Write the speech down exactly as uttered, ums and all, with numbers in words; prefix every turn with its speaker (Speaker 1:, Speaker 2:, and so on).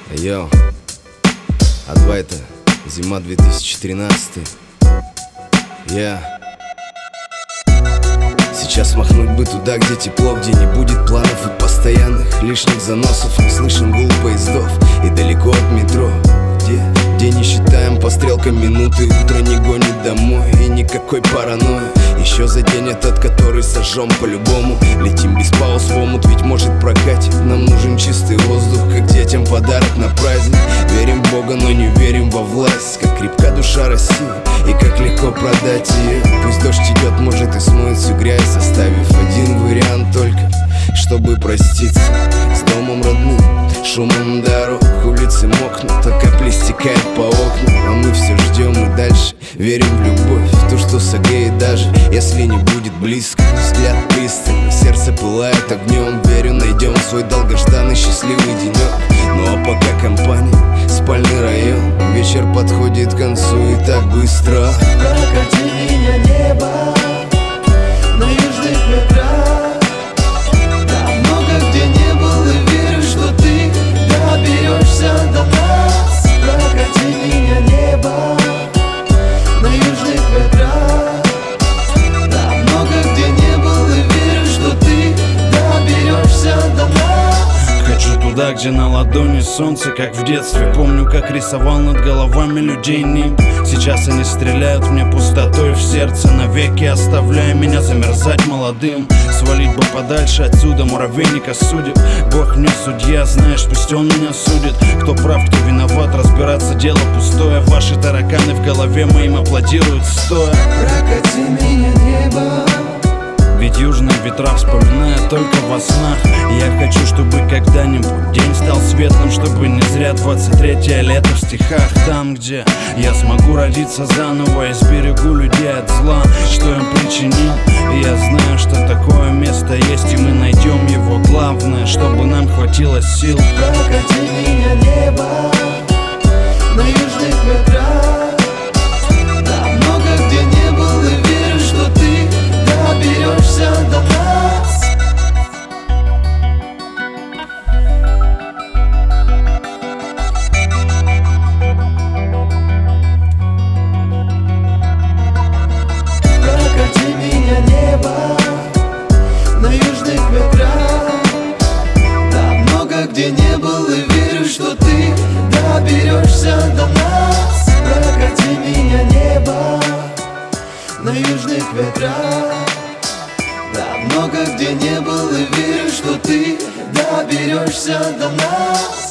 Speaker 1: Йоу, А2 это зима две тысячи тринадцатый. Я Сейчас махнуть бы туда, где тепло, где не будет планов и постоянных лишних заносов. Не слышен гул поездов и далеко от метро, Где, где не считаем по стрелкам минуты, утро не гонит домой и никакой паранойи. Еще за день этот, который сожжем по-любому. Летим без пауз в омут, ведь может прокатит. Нам нужен чистый воздух, как детям подарок на праздник. Верим в Бога, но не верим во власть. Как крепка душа России и как легко продать ее. Пусть дождь идет, может и смоет всю грязь, оставив один вариант только, чтобы проститься с домом родным, шумом дорог. Улицы мокнут, а капли стекают по окнам. А мы все ждем и дальше верим в любовь, в то, что согреет даже если не будет близко. Взгляд пристальный, сердце пылает огнем. Верю, найдем свой долгожданный счастливый денек. Ну а пока компания, спальный район. Вечер подходит к концу и так быстро.
Speaker 2: Прокати меня, небо, на южных ветрах. Там много где не был и верю, что ты доберешься до нас. Прокати меня, небо, на южных ветрах. Там много где не был и верю, что ты доберешься до нас.
Speaker 3: Хочу туда, где на ладони солнце, как в детстве. Помню, как рисовал над головами людей нимб. Сейчас они стреляют мне пустотой в сердце, навеки оставляя меня замерзать молодым. Свалить бы подальше отсюда, муравейника судеб. Бог мне судья, знаешь, пусть он меня судит. Кто прав, кто виноват, разбираться дело пустое. Ваши тараканы в голове моим аплодируют стоя.
Speaker 2: Прокати меня, небо,
Speaker 3: ведь южные ветра вспоминают только во снах. Я хочу, чтобы когда-нибудь день стал светлым, чтобы не зря двадцать третье лето в стихах. Там, где я смогу родиться заново и сберегу людей от зла, что им причинил. И я знаю, что такое место есть, и мы найдем его. Главное, чтобы нам хватило сил.
Speaker 2: прокати меня, небо, на южных ветрах. Там много где не был и верю, что ты доберешься до нас. Прокати меня, небо, на южных ветрах. Там много где не был и верю, что ты доберешься до нас. Прокати меня, небо, на южных ветрах. Да, много где не был и верю, что ты доберешься до нас.